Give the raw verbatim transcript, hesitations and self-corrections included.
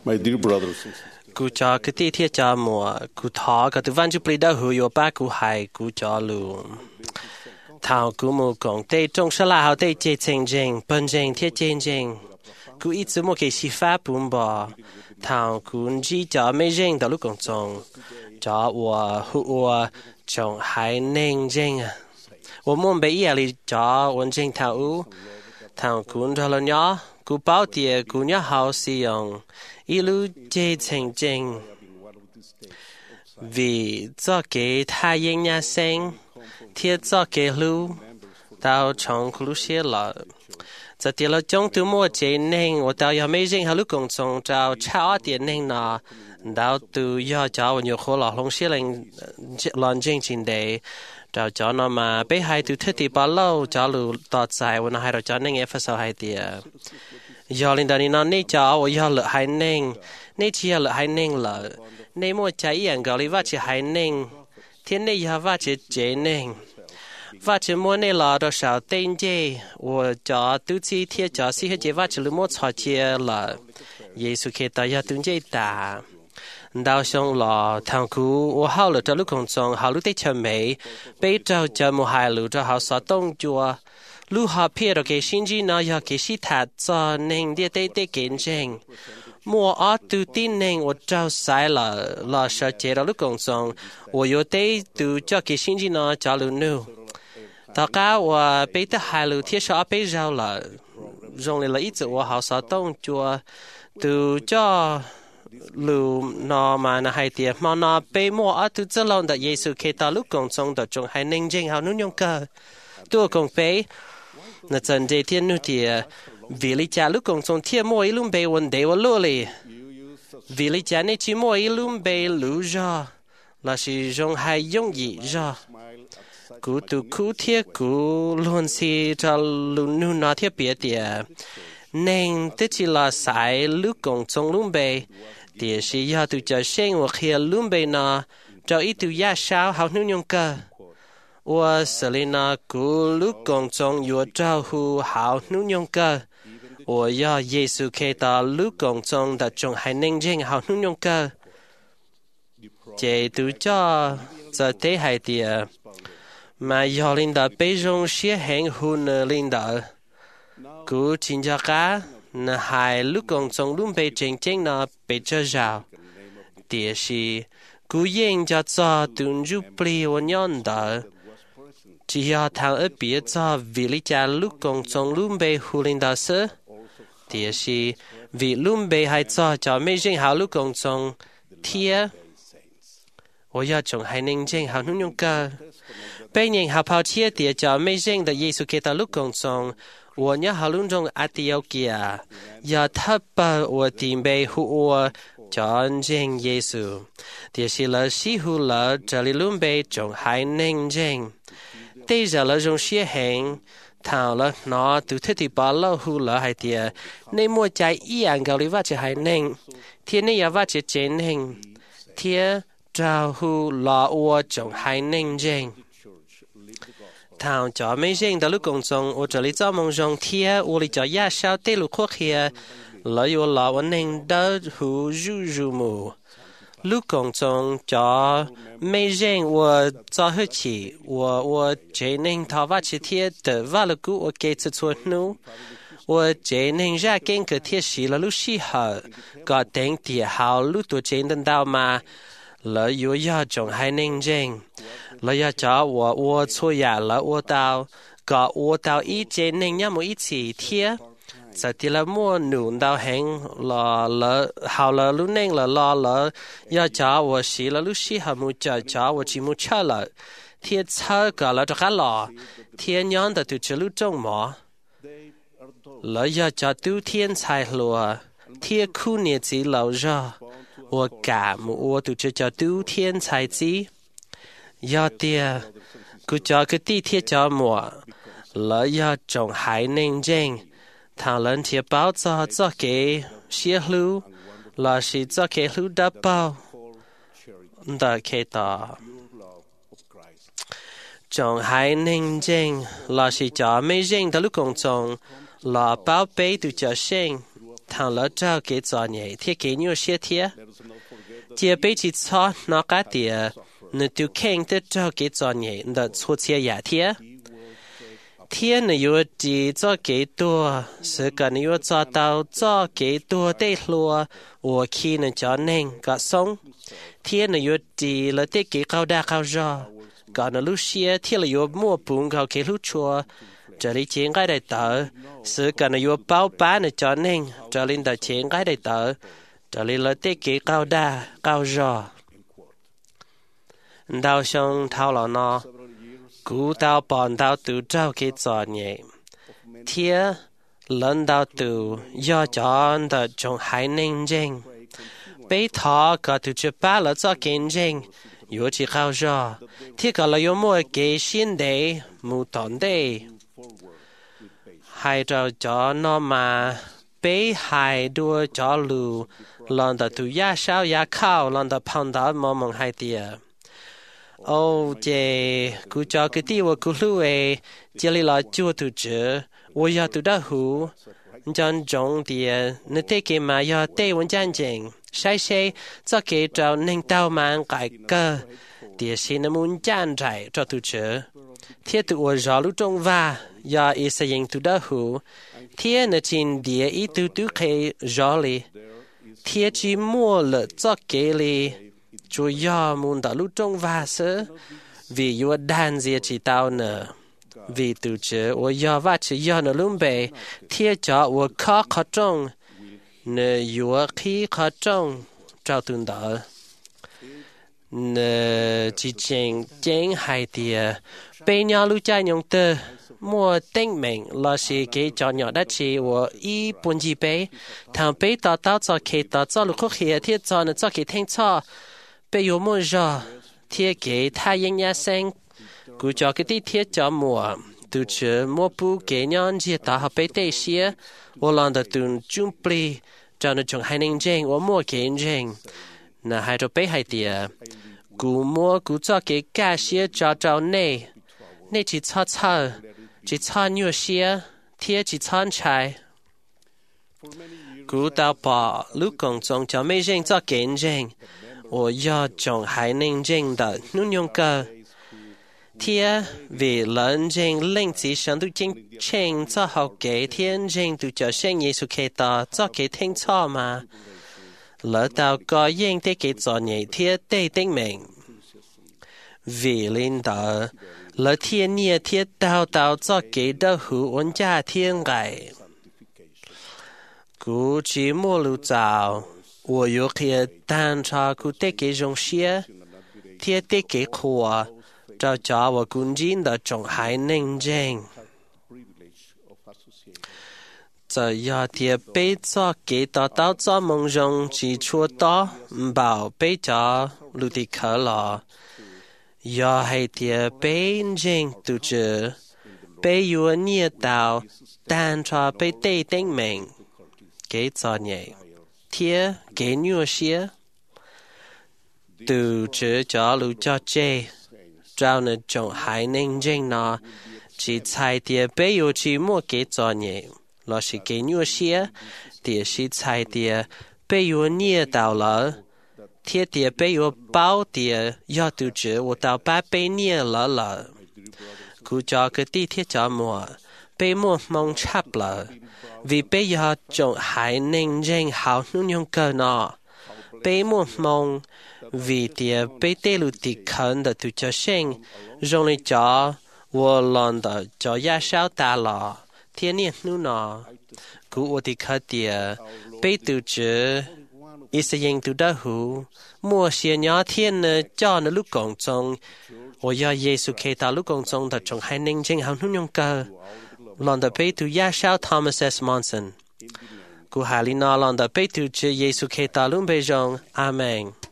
My dear brothers and sisters, cú cho cái tí thiết cho mùa cú thọ cái thứ văn chụp lấy đó hữu ba cú hay cú cho lù thảo cú mù công tây trong sá la hảo tây chế trình trình bận trình thiết trình trình cú ít số một cái sĩ pháp bùn bò thảo cú chỉ cho mấy trình đó lúc công trong cho我我从海宁trình à我们被压力cho文trình thảo u thảo cú cho了nhỏ cú bảo địa cú nhỏ hảo sử dụng一路接情境，vì cho cái太阳nhà sinh, thiết cho cái lu, tao trong khu xe là, giờ thì là trong tu mua chế nên, 我 tao要每人 halu 共同找超点nên那，tao tu 要找我有可能龙xe lên lần chính chính đấy, 找找那么被害tu thiết thì bao lâu找lu tọt dài, 我那还要找nên em phải sao hay tiệt. giờ linh đàn nó nấy cho tôi giờ lỡ hai neng nấy chỉ lỡ hai neng lỡ nấy mua trái yên gạo li vắt chỉ hai neng thiên nấy giờ vắt chỉ chế neng vắt chỉ mua nấy lỡ đó sao tên gì tôi cho tu chỉ thiết cho sĩ hết chỉ vắt chỉ mua cho chia lỡ Giêsu khi ta giờ tu chỉ ta đào xong lò thằng cú tôi hao lỡ cho lúc còn sống hao lúc tết chờ mấy bây giờ chờ một hai lũ cho hao sáu tông chùa lu họ phía đó cái sinh chi nó giờ cái sĩ thật cho nên địa tây tây kiến trình mua ở từ tin nên tôi trao sai là là sợ chế đó lúc còn sống tôi yêu tây từ cho cái sinh chi nó cho lu nu tất cả tôi bây giờ hai lu thiết sợ bây giờ là dùng lại là ít tôi học sáu tông chùa từ cho lu nó mà nó hay tiệt mà nó bây mua ở từ giờ lâu đã Giêsu khi ta lúc còn sống đã trong hai nên trình hào nu nhung cơ tôi còn bây那真的天怒的，为了家路工从天末一路被问题我落了，为了家你去末一路被路着，那是用还容易着，古都苦铁古乱是着路路那铁别的，nên tức chỉ là sai lúc công trong luôn bề, thì sẽ do từ chờ sinh hoặc khi luôn bề nó, cho ít từ giá sao hào nương nhung cơ. 我是里那古路公众有招呼好努用个，我要耶稣开到路公众的中还能认好努用个，这都叫这得还的，嘛要领导被容些很糊呢领导，古真家家那还路公众路被真正那被这绕，但是古人家做dun住不离我娘的。 chỉ do thằng ở phía cho vì lý cha lúc công trong lúc bề hù linh đạo sư, thì là vì lúc bề hay cho cho mấy dân hảo lúc công trong thiê, tôi要从海宁dân hảo nung nhung cơ, bây giờ hảo bảo thiê thì cho mấy dân đã Giêsu Kitô lúc công trong, tôi nhớ hảo lúc trong Ethiopia, giờ thấp bờ tôi tìm bề hù tôi cho dân Giêsu, thì là sĩ hù lỡ trở lại lúc bề trong hải ninh dân. Bây giờ là dùng xe hàng thảo là nó từ thế thì bảo lâu hù lỡ hay tiệt nên mua trái ý ăn gạo lý vắt chỉ hay nên thiên này vắt chỉ chén hình thiên trao hù lỡ uo trồng hay nên chén thảo cho mấy chén đó lúc công trong uo cho lý cho mong trong thiên uo lý cho giá sao tê lục khó khía lỡ uo lỡ uo nên đỡ hù ru ru mù lúc công trong cho mấy dân我早黑起我我这能头发起贴的完了股我给这做努我这能让跟个贴洗了路洗好个等底好路多真等到嘛了有要种还能真了要找我我错呀了我到个我到一这能要么一起贴 giờ thì là mua nụ đào hẹn là là hào là lúc nên là lo là giờ cho tôi xí là lúc xí hàm mua cho cho tôi chỉ mua chơi là thiên chơi cả là cho cả lò thiên nhon đã từ từ lúc trong mỏ là giờ cho tu thiên sai lùa thiên khu nhiệt chỉ lâu ra tôi cả tôi từ từ cho tu thiên sai chỉ giờ thì cứ cho cái tí thiên cho mùa là giờ trồng hải nên chân thằng lớn thì bảo cho cho cái xe lưu là chỉ cho cái lưu đáp bao đã cái đó trong hai nên chân là chỉ cho mấy dân đã lúc công trong là bảo vệ từ cho sinh thằng lỡ trao kế cho nhảy thiết kế nhiều xe thiết chia bây chỉ cho nó cá tỉa nếu tu khen tới trao kế cho nhảy đã xuất xe giả thiết thiết nếu yêu chỉ cho kế tua sự cần yêu cho tao cho kế tua tê lùa và khi nếu cho nên cả sống thiết nếu yêu chỉ là tê kế cao đa cao rõ còn nếu lúc xe thiết là yêu mua bún cao kế lúc chua trở đi chiến cái đại tờ sự cần yêu bao bá này cho nên trở lên đại chiến cái đại tờ trở lên lợi tiết kỹ cao đa cao rõ đào xong thao lò nó cú đào bọn đào từ trao cái giò nhẹ thiết lần đào từ do chọn的trong海宁静被他个từ trước ba了做见证有只高rõ thiết个了有么给新的木当的hai trò cho nó mà bé hai đua cho lù lần đầu tụ ya sao ya khao lần đầu phong đó mong mong hai tia ô chê cú cho cái tia của cú lù ấy chỉ là chua tụ chữ tôi ya tụ đã hú chân trong tia nếu thế kia mà ya tê vẫn chân chính sai sai cho cái trò nên tao mang cái cơ tia xin nó muốn chân trái cho tụ chữ thiết tụ ở gió lúc trong va ya ý sẽ yên tụ đã hú thiết nó trên địa ý tụ tụ khế gió li thiết chỉ mua lỡ cho kế li chú ya muốn đã lúc trong va sơ vì yêu đàn dìa chỉ tao nở vì tụ chữ ở ya va chỉ ya nó luôn bề thiết cho ở khó khó trong nở yêu khí khó trong trao tuần đó nở chỉ chênh chênh hai tia bây giờ lưu trai nhung tơ mua tinh mình là sự cái cho nhỏ đất chỉ của y bốn gì bé thằng bé tạo tạo cho cái tạo cho lúc khác hiện thiết cho nó cho cái thanh cho bây giờ mua giờ thiết cái thay những nhà sinh cứ cho cái thiết cho mua từ trước mua bu cái nhon chỉ tạo hợp bé tây xía và làm được từ trung pli cho nó trồng hai nền trên và mua cái trên là hai trò bé hai tia cứ mua cứ cho cái cá xía cho cho này này chỉ cho cho chỉ cho nhiều xía thiết chỉ cho trái cứ đào bỏ lúc công trong cho mấy人做见证我要种海宁镇的努用个贴为人证令自上都正清做好给天证都叫圣耶稣基督做给聽錯嘛lỡ đào có yên để cái cho nhảy thiết để tinh mình vì linh đạo lỡ thiên nhiên thiết đào đào cho cái đó hữu ổn gia thiên ngại cú chỉ mua lưu giáo我有些单车古得给种些贴得给苦找找我公斤的种还能挣这要贴被做给到到做梦中只出到唔保被着路的可了要系贴被挣杜着被有捏到单车被对定名给做你thiết kế nhiều xía từ chữ cho lưu cho chê trao nè trồng hải ninh danh nó chỉ xài tiền bây giờ chỉ mua kế cho nhẹ lo chỉ kế nhiều xía tiền chỉ xài tiền bây giờ nhẹ đào lỡ thiết tiền bây giờ bao tiền do từ chữ của đào ba bây nhẹ lỡ lỡ cứ cho cái tí thiết cho mua bây mua mong chắp lỡ vì bây giờ trồng hải ninh danh hảo nụ nhung cơ nọ bây một mong vì tiề bây tê lụ tì khẩn đã tụ cho sinh rong lý cho vô lòng đã cho ya sao ta lọ thiên nhiên nụ nọ cú ô tì khẩn tiề bây tụ chứ ý sẽ yên tụ đá hữu mua xìa nhỏ thiên cho nó lúc cộng trong ô ya Giê-xu kê ta lúc cộng trong đã trồng hải ninh danh hảo nụ nhung cơ Londa Petu Yashao Thomas S. Monson. Kuhalina Londa Petu Che Yesu Keta Lumbejong. Amen.